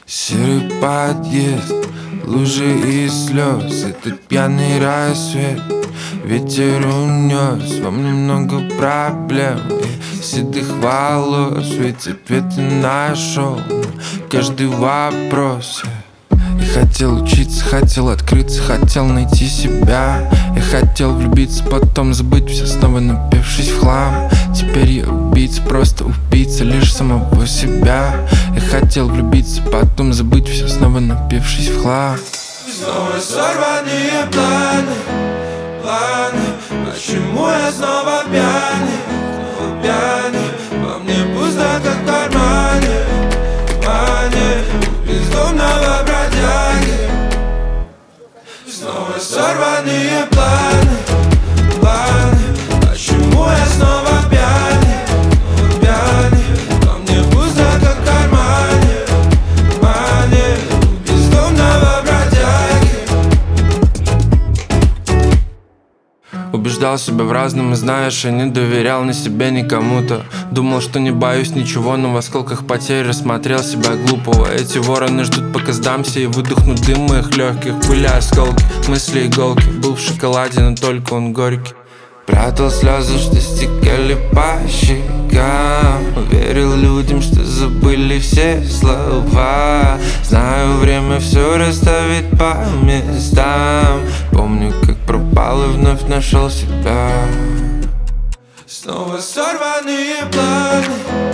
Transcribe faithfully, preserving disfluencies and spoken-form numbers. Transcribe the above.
Серый подъезд, лужи и слез. Этот пьяный рассвет, ветер унес. Во мне много проблем и седых волос. Ведь ответы нашел на каждый вопрос. Я хотел учиться, хотел открыться, хотел найти себя. Я хотел влюбиться, потом забыть все, снова напившись в хлам. Теперь я убийца, просто убийца лишь самого себя. Я хотел влюбиться, потом забыть все, снова напившись в хлам. Снова сорванные планы, планы. Почему я снова пьяный, снова пьяный? Во мне пусто, как в кармане, кармане бездомного бродяги. Снова сорванные планы, планы. Почему я снова пьяный, снова пьяный? Во мне пусто, как в кармане, кармане бездомного бродяги. Убеждал себя в разном и, знаешь, я не доверял на себе никому-то. Думал, что не боюсь ничего, но в осколках потерь рассмотрел себя глупого. Эти вороны ждут, пока сдамся и выдохну дым моих легких. Были осколки, мысли иголки. Был в шоколаде, но только он горький. Прятал слезы, что стекали по щекам. Верил людям, что забыли все слова. Знаю, время все расставит по местам. Помню, как пропал и вновь нашел себя. Снова сорванные планы,